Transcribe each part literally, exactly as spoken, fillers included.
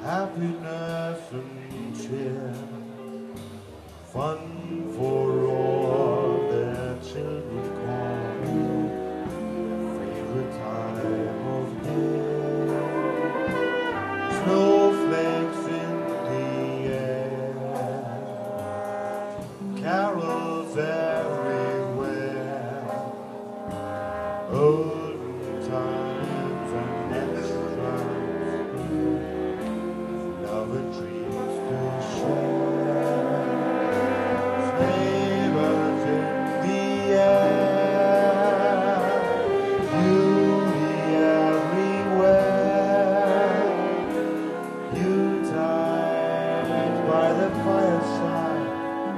happiness and cheer, fun for all their children call, favorite time of year, snowflakes in the air, carols everywhere, olden times and extras, love and dreams to share, neighbors in the air, beauty everywhere, Yuletide by the fireside,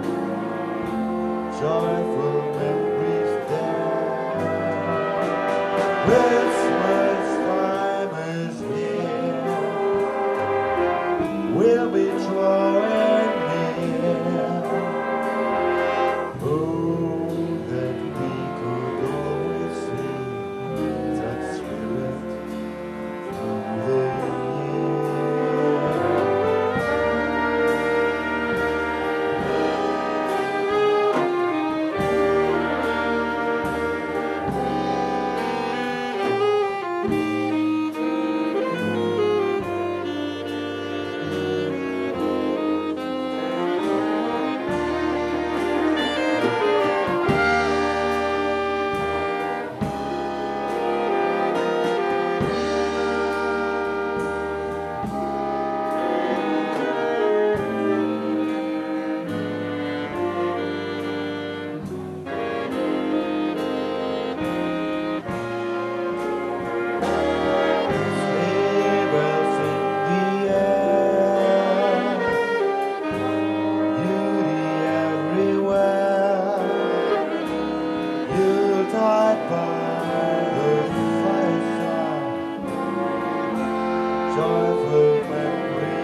joyful memories there. Christmas time is here, we'll be drawing near. Oh, that we could always see that spirit through the year. By the fireside, joyful memories.